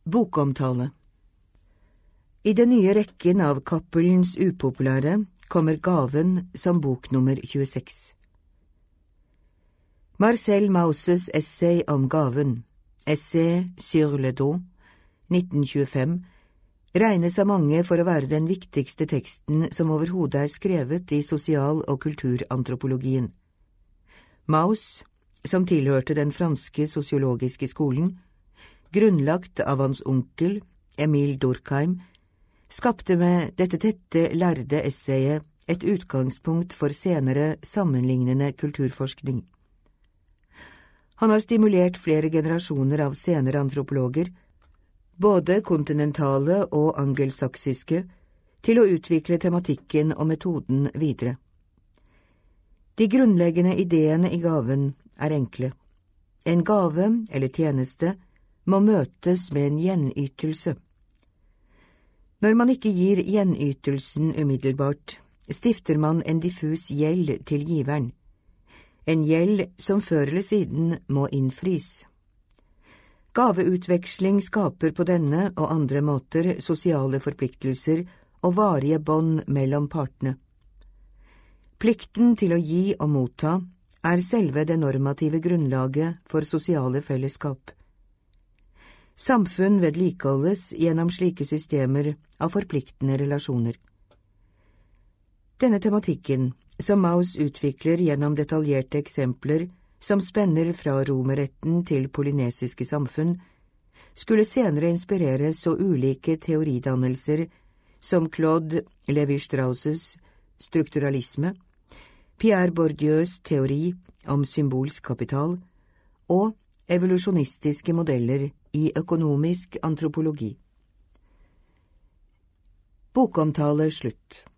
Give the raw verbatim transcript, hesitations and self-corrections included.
Bokomtale. I den nye rekken av Cappelens upopulære kommer Gaven som bok nummer tjueseks. Marcel Mausses essay om gaven, Essai sur le dos, nitten tjuefem, regnes av mange for å være den viktigste teksten som overhodet er skrevet i sosial- og kulturantropologien. Mauss, som tilhørte den franske sosiologiske skolen, grunnlagt av hans onkel, Emile Durkheim, skapte med dette tette, lærde essayet et utgangspunkt for senere sammenlignende kulturforskning. Han har stimulert flere generasjoner av senere antropologer, både kontinentale og angelsaksiske, til å utvikle tematikken og metoden videre. De grunnleggende ideene i gaven er enkle. En gave eller tjeneste må møtes med en gjenytelse. Når man ikke gir gjenytelsen umiddelbart, stifter man en diffus gjeld til giveren. En gjeld som før eller siden må innfris. Gaveutveksling skaper på denne og andre måter sosiale forpliktelser og varige bånd mellom partene. Plikten til å gi og motta er selve det normative grunnlaget for sosiale fellesskap. Samfunn vedlikeholdes gjennom slike systemer av forpliktende relasjoner. Denne tematikken, som Mauss utvikler gjennom detaljerte eksempler som spenner fra romerretten til polynesiske samfunn, skulle senere inspirere så ulike teoridannelser som Claude Lévi-Strauss' strukturalisme, Pierre Bourdieus teori om symbolsk kapital og evolusjonistiske modeller i økonomisk antropologi. Bokomtale slutt.